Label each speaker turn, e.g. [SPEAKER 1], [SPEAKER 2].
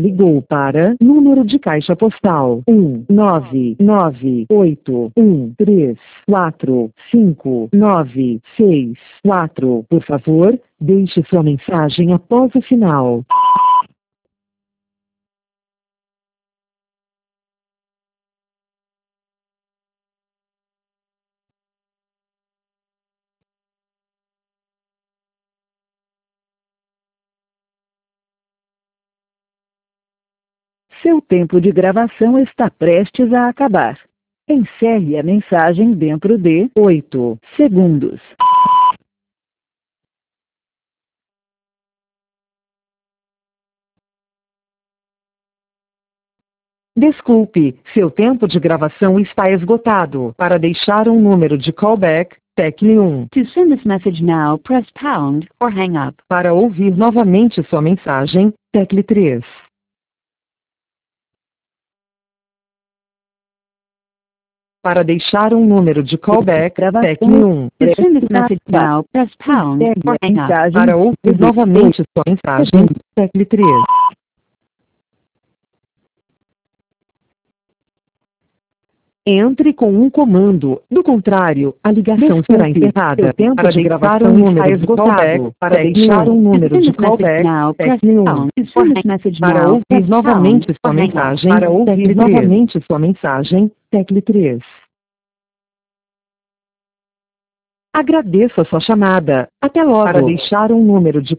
[SPEAKER 1] ligou para número de caixa postal 19981345964. Por favor, deixe sua mensagem após o sinal. Seu tempo de gravação está prestes a acabar. Encerre a mensagem dentro de 8 segundos. Desculpe, seu tempo de gravação está esgotado. Para deixar um número de callback, tecle 1.
[SPEAKER 2] To send this message now, press pound or hang up.
[SPEAKER 1] Para ouvir novamente sua mensagem, tecle 3. Para deixar um número de callback, tecle 1.
[SPEAKER 2] To send this message now, press pound or hang up.
[SPEAKER 1] Para ouvir novamente sua mensagem, tecle 3. Entre com um comando, do contrário, a ligação será encerrada. Seu tempo de gravação um número de callback, para deixar um número de callback, tecle 1. Para ouvir novamente sua mensagem, tecle 3. Agradeço a sua chamada. Até logo. Para deixar um número de